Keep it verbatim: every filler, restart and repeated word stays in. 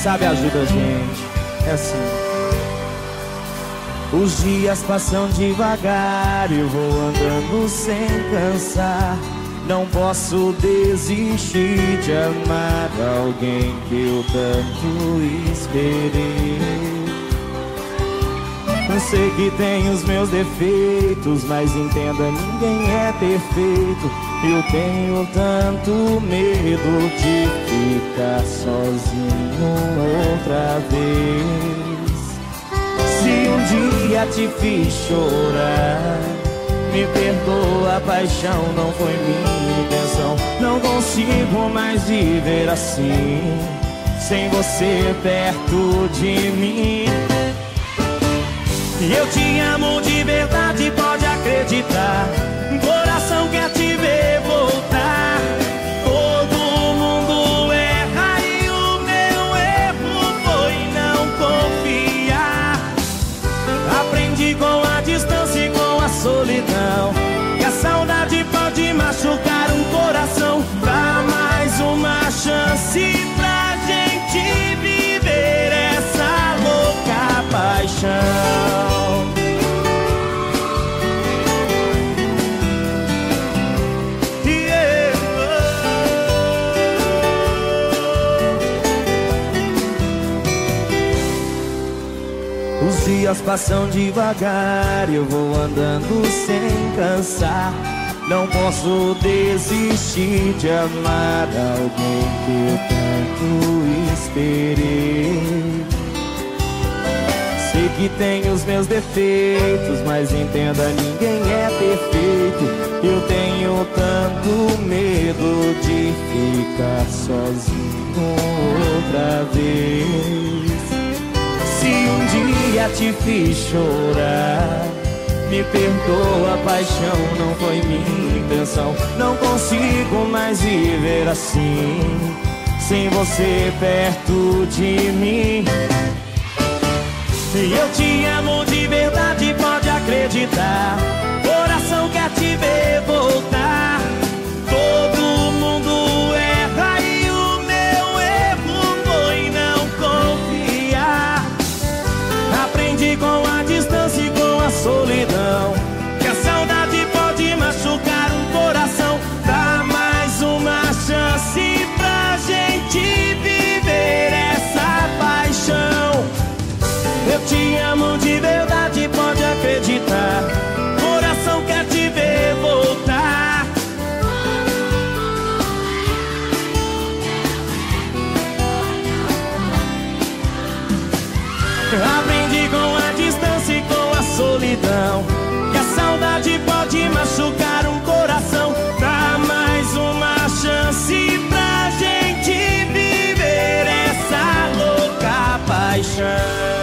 sabe ajuda a gente. É assim. Os dias passam devagar, eu vou andando sem cansar. Não posso desistir de amar alguém que eu tanto esperei. Eu sei que tem os meus defeitos, mas entenda, ninguém é perfeito. Eu tenho tanto medo de ficar sozinho outra vez. Se um dia te fiz chorar, me perdoa, a paixão não foi minha intenção. Não consigo mais viver assim, sem você perto de mim. Eu te amo de verdade, pode acreditar. Coração quer te ver voltar. Todo mundo erra e o meu erro foi não confiar. Aprendi com a distância e com a solidão que a saudade pode machucar um coração. Dá mais uma chance pra gente viver essa louca paixão. Os dias passam devagar, eu vou andando sem cansar. Não posso desistir de amar alguém que eu tanto esperei. Sei que tem os meus defeitos, mas entenda, ninguém é perfeito. Eu tenho tanto medo de ficar sozinho outra vez. Se um dia te fiz chorar, me perdoa, a paixão não foi minha intenção. Não consigo mais viver assim, sem você perto de mim. Eu te amo de verdade, pode acreditar. Coração quer te ver voltar. Todo mundo erra e o meu erro foi não confiar. Aprendi com a distância e com a solidão que a saudade pode machucar um coração. Dá mais uma chance pra gente viver essa paixão. Eu te amo de verdade, pode acreditar. Coração quer te ver voltar. Aprendi com a distância e com a solidão que a saudade pode machucar um coração. Dá mais uma chance pra gente viver essa louca paixão.